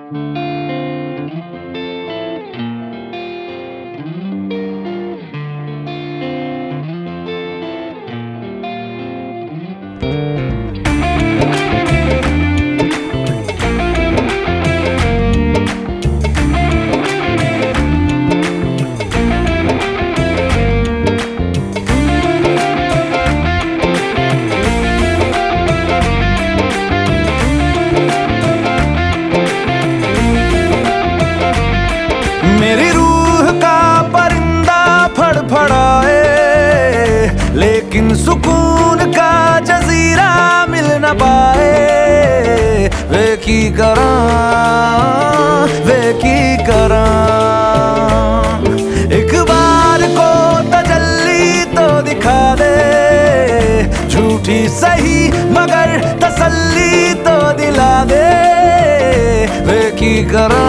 मेरी रूह का परिंदा फड़फड़ाए, लेकिन सुकून का जजीरा मिल न पाए। वे की करा एक बार को तजल्ली तो दिखा दे, झूठी सही मगर तसल्ली तो दिला दे। वे की करा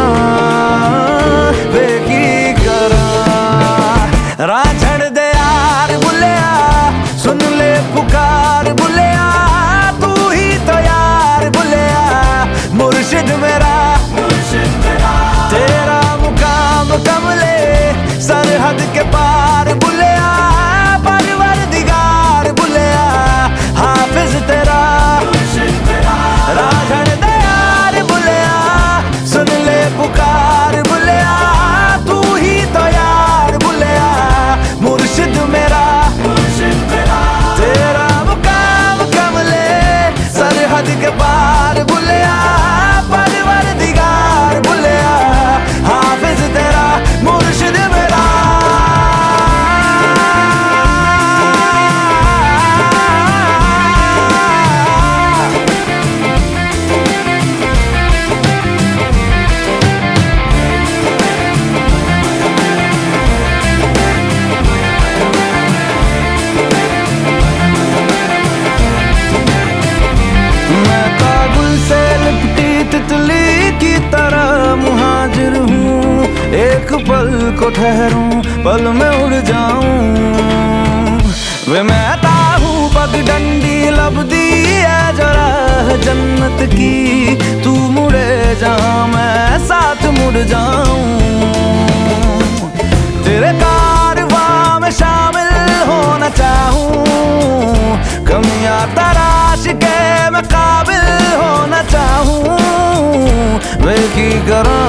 राझड़ दे यार बुलिया, सुन ले पुकार बुलिया, तू ही तो यार बुलिया। मुर्शिद मेरा तेरा मुकाम कमले सरहद के पार बुलिया। परवरदिगार बुलिया, हाफिज तेरा राझड़ दे यार बुलिया, सुन ले पुकार बुलिया, तू ही तो यार बुलिया। मुर्शिद मेरा तेरा मुकाम कमले सरहद के पार बुलिया। परवरदिगार बुलिया, हाफिज तेरा मुर्शिद मेरा। तितली की तरह मुहाजिर हूँ, एक पल को ठहरूं पल में उड़ जाऊं। वे महता हूँ पगडंडी लबदी है जरा जन्नत की, तू मुड़े जहाँ मैं साथ मुड़ जाऊं। तेरे कारवां में शामिल होना चाहूं, कमियां तराश के मैं काबिल होना चाहूं। वे की करा